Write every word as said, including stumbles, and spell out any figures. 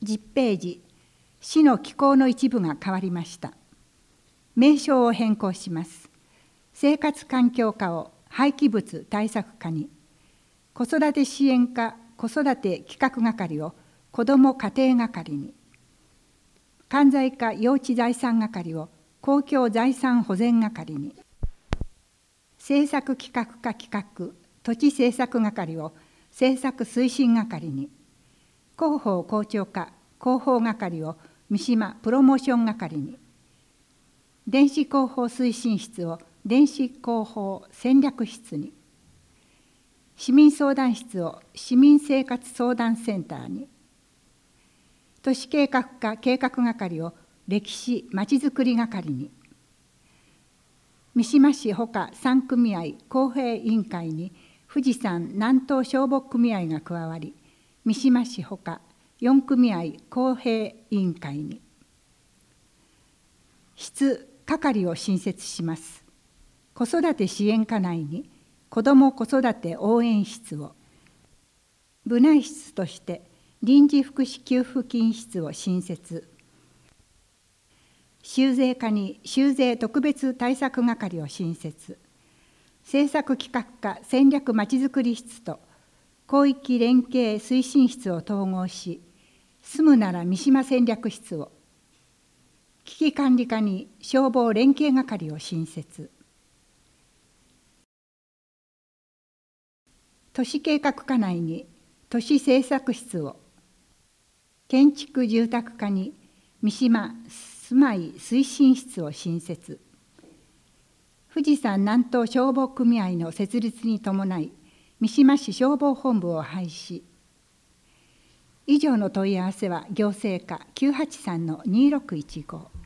じゅっページ、市の機構の一部が変わりました。名称を変更します。生活環境課を廃棄物対策課に、子育て支援課子育て企画係を子ども家庭係に、関西課幼稚財産係を公共財産保全係に、政策企画課企画土地政策係を政策推進係に、広報校長課広報係を三島プロモーション係に、電子広報推進室を電子広報戦略室に、市民相談室を市民生活相談センターに、都市計画課計画係を歴史まちづくり係に、三島市ほかさん組合公平委員会に富士山南東消防組合が加わり、三島市ほかよん組合公平委員会に、室係を新設します。子育て支援課内に子ども子育て応援室を、部内室として臨時福祉給付金室を新設、修税課に修税特別対策係を新設、政策企画課戦略まちづくり室と広域連携推進室を統合し、住むなら三島戦略室を、危機管理課に消防連携係を新設、都市計画課内に都市政策室を、建築住宅課に三島住まい推進室を新設、富士山南東消防組合の設立に伴い三島市消防本部を廃止。以上の問い合わせは行政課きゅうはちさんのにろくいちご。